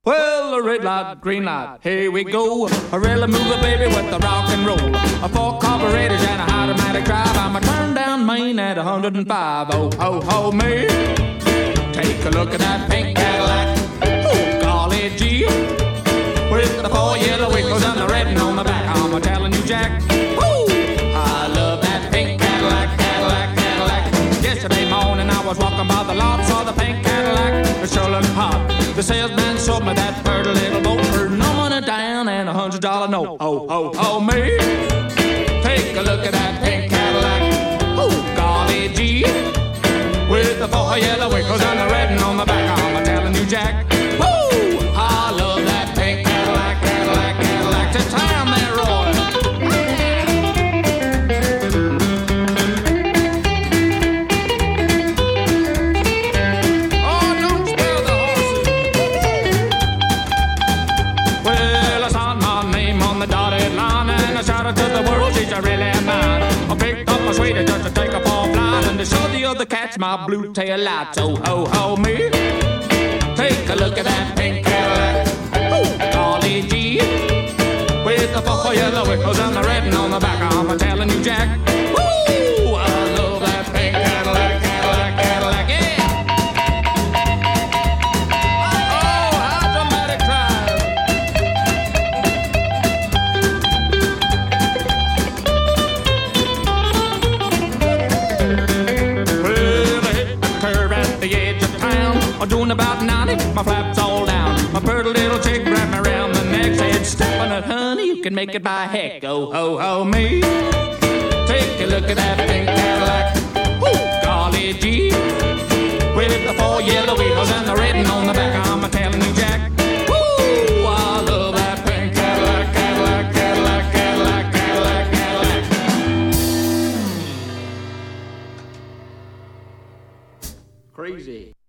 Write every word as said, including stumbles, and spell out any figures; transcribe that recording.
Well, a red light, green light, here we go. A really mover, baby, with the rock and roll. A four carburetors and a automatic drive. I'm a turn down Main at one hundred five. Oh, ho, ho, me. Take a look at that pink Cadillac. Oh, golly gee. With the four yellow wiggles and the red on the back. I'm a telling you, Jack. Woo! I love that pink Cadillac, Cadillac, Cadillac. Yesterday morning I was walking by the lot, saw the pink Cadillac. It sure looked hot. The salesman showed me that pretty little boat for no money down and a hundred dollar note. Oh, oh, oh, me. Take a look at that pink Cadillac. Oh, golly gee. With the four yellow wiggles and the red on the back. I'm telling you, Jack. Woo! I love that pink Cadillac, Cadillac, Cadillac. To town there, Roy. Oh, don't spare the horses. Well, I signed my name on the dotted line and I shouted to the world, she's a really mine. I picked up my sweetie just to take her for a flight and to show the other cats my blue tail lights. Oh, ho, ho, me. Take a look at that pink Cadillac. Ooh, golly gee. With the four yellow wiggles and the red on the back. I'm telling you, Jack. Woo! I love that pink Cadillac, Cadillac, Cadillac, yeah! Oh, how dramatic drive! Well, I hit the curve at the edge of town. I'm doing about ninety, my flaps all down. My pretty little chick wrapped me around the neck, said, "Step on it, honey, you can make it by heck." Oh, ho, ho, me. Take a look at that pink Cadillac. Ooh, golly gee. With the four yellow wheels and the red on the back. I'm telling you, Jack. Woo, I love that pink Cadillac, Cadillac, Cadillac, Cadillac, Cadillac, Cadillac. Crazy.